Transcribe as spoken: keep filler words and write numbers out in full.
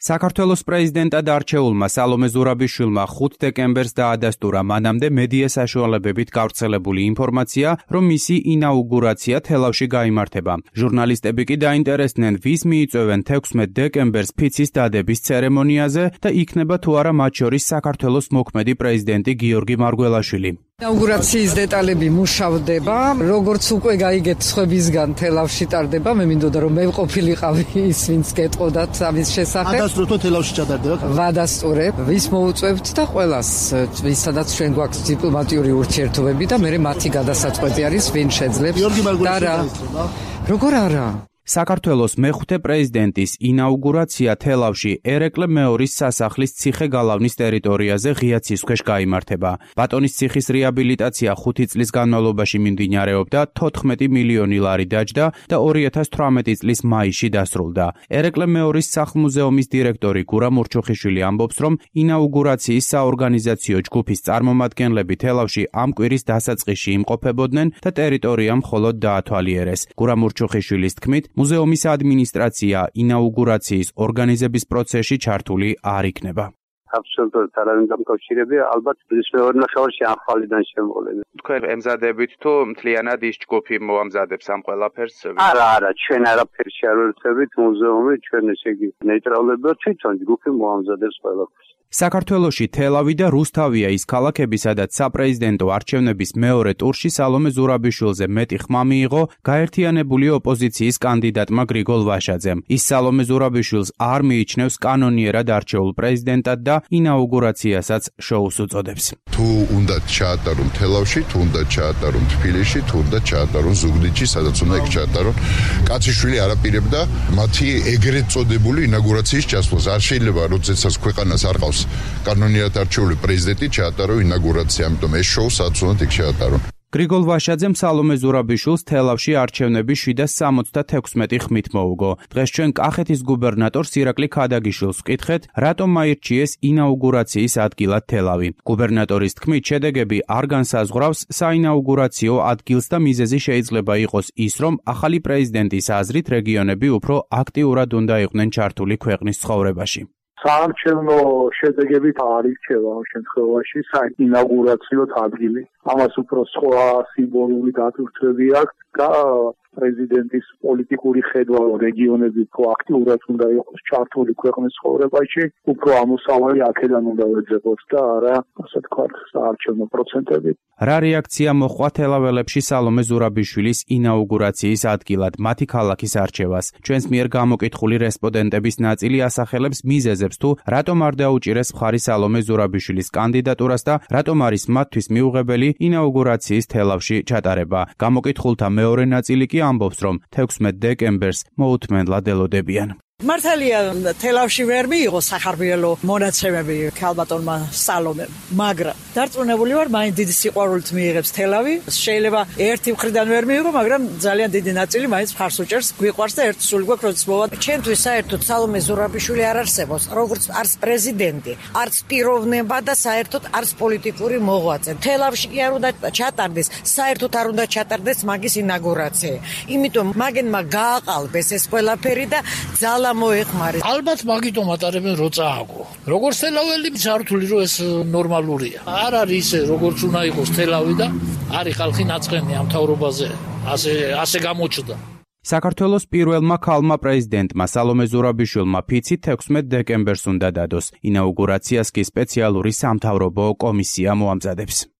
საქართველოს პრეზიდენტად არჩეულმა სალომე ზურაბიშვილმა ხუთი დეკემბერს დაადასტურა მანამდე მედია საშუალებებით გავრცელებული ინფორმაცია, რომ მისი ინაუგურაცია თელავში გაიმართება. ჟურნალისტები კი დაინტერესდნენ, ვის მიიწვევენ თექვსმეტ დეკემბერს ფიცის დადების ცერემონიაზე და იქნება თუ არა მათ შორის საქართველოს მოქმედი პრეზიდენტი გიორგი მარგველაშვილი. ინაუგურაციის დეტალები მუშავდება, როგორც უკვე გაიგეთ სხვებისგან თელავში ტარდება, მე მინდოდა რომ მე ყოფილიყავი ის, ვინც გეტყოდათ ამის შესახებ. ადასტურებთ თელავში ჩატარდება? ვადასტურებ, ვის მოუწევთ და ყველას, ვისაც ჩვენ გვაქვს დიპლომატიური ურთიერთობები და მე მათი გადასაწყვეტი არის, ვინ შეძლებს. გიორგი მარგველაშვილი. როგორ არა? საქართველოს მეხუთე პრეზიდენტის ინაუგურაცია თელავში ერეკლე მეორის სასახლის ციხე-გალავნის ტერიტორიაზე ღია ცისქვეშ გაიმართება. ბატონის ციხის რეაბილიტაცია ხუთი წლის განმავლობაში მიმდინარეობდა, თოთხმეტი მილიონი ლარი დაჯდა და ორი ათას თვრამეტი წლის მაისში დასრულდა. ერეკლე მეორის სახლ-მუზეუმის დირექტორი გურა მურჩოხიშვილი ამბობს, რომ ინაუგურაციის საორგანიზაციო ჯგუფის წარმომადგენლები თელავში ამ კვირის დასაწყისში იმყოფებოდნენ და ტერიტორია მხოლოდ დაათვალიერეს. გურა მურჩოხიშვილის თქმით, მუზეუმის ადმინისტრაცია ინაუგურაციის ორგანიზების პროცესში ჩართული არ იქნება. აბსოლუტურად არავინ დამკავშირებია, ალბათ ის მეორე ნახევარში ამ ხალიდან შემოვლენს. თქვენ ემზადებით თუ მთლიანად ის ჯგუფი მოამზადებს ამ ყველაფერს? არა, არა, ჩვენ არაფერში არ ვერთებით, მუზეუმი ჩვენ ესე იგი ნეიტრალებია, თვითონ ჯგუფი მოამზადებს ყველაფერს. საქართველოში თელავი და რუსთავია ის ქალაქები, სადაც საპრეზიდენტო არჩევნების მეორე ტურში სალომე ზურაბიშვილზე მეტი ხმა მიიღო გაერთიანებული ოპოზიციის კანდიდატმა გრიგოლ ვაშაძემ. ის სალომე ზურაბიშვილს არ მიიჩნევს კანონიერად არჩეულ პრეზიდენტად და ინაუგურაციასაც შოუს უწოდებს. თუ უნდა ჩაატარონ თელავში, თუ უნდა ჩაატარონ თბილისში, თუ უნდა ჩაატარონ ზუგდიდში, სადაც უნდა იქ ჩაატარონ. კაციშვილი არაპირებდა მათი ეგრეთ წოდებული ინაუგურაციის ჩასვლას. არ შეიძლება როდესაც ქვეყანას არ ყავს კანონიერად არჩეული პრეზიდენტი ჩაატარო ინაუგურაცია, ამიტომ ეს შოუ სადაც უნდა იქ ჩაატარონ. გრიგოლ ვაშაძემ სალომე ზურაბიშვილს თელავში არჩევნები შვიდას სამოცდათექვსმეტი ხმით მოუგო. დღეს ჩვენ კახეთის გუბერნატორს ირაკლი ქადაგიშვილს ვკითხეთ, რატომ აირჩიეს ინაუგურაციის ადგილად თელავი. გუბერნატორის თქმით, შედეგები არ განსაზღვრავს საინაუგურაციო ადგილს და მიზეზი შეიძლება იყოს ის, რომ ახალი პრეზიდენტის აზრით რეგიონები უფრო აქტიურად უნდა იყვნენ ჩართული ქვეყნის ცხოვრებაში. საარჩევნო შედეგებით არ იქნება ამ შემთხვევაში საინაუგურაციო ადგილი. ამას უფრო სხვა სიმბოლური დატვირთვები აქვს და პრეზიდენტის პოლიტიკური ხედვა რეგიონები უფრო აქტიურად უნდა იყოს ჩართული ქვეყნის ცხოვრებაში, უფრო ამოსავალი აქედან უნდა ეძებოთ და არა, ასე ვთქვათ, საარჩევნო პროცენტები. რა რეაქცია მოჰყვა თელაველებში სალომე ზურაბიშვილის ინაუგურაციის ადგილად მათი ქალაქის არჩევას? ჩვენს მიერ გამოკითხული რესპონდენტების ნაწილი ასახელებს მიზეზებს თუ რატომ არ დაუჭირეს მხარი სალომე ზურაბიშვილის კანდიდატურას და რატომ არის მათთვის მიუღებელი ინაუგურაციის თელავში ჩატარება. გამოკითხულთა მეორე ნაწილი კი ამბობს, რომ თექვსმეტ დეკემბერს მოუთმენლად ელოდებიან. მართალია თელავში ვერ მიიღო სახარბიელო მონაცემები ქალბატონმა სალომემ, მაგრამ დარწმუნებული ვარ, მაინც დიდი სიყვარულით მიიღებს თელავი. შეიძლება ერთი მხრიდან ვერ მიიღო, მაგრამ ძალიან დიდი ნაწილი მაინც მხარს უჭერს, გვიყვარს და ერთი სული გვაქვს, როდის მოვა. ჩვენთვის საერთოდ სალომე ზურაბიშვილი არ არსებობს, როგორც არც პრეზიდენტი, არც პიროვნება და საერთოდ არც პოლიტიკური მოღვაწე. თელავში კი არ უნდა ჩატარდეს, საერთოდ არ უნდა ჩატარდეს მაგის ინაუგურაცია. იმიტომ მაგენმა გააყალბეს ეს ყველაფერი და ძალა მოეხმარეს. ალბათ მაგიტომ ატარებენ რო წააგო. როგორც თელაველი ჩართული რო ეს ნორმალურია. არ არის ისე როგორც უნდა იყოს თელავი და არის ხალხი ნაწყენი ამ მთავრობაზე. ასე ასე გამოჩნდა. საქართველოს პირველმა ქალმა პრეზიდენტმა სალომე ზურაბიშვილმა ფიცი თექვსმეტ დეკემბერს უნდა დადოს. ინაუგურაციას კი სპეციალური სამთავრობო კომისია მოამზადებს.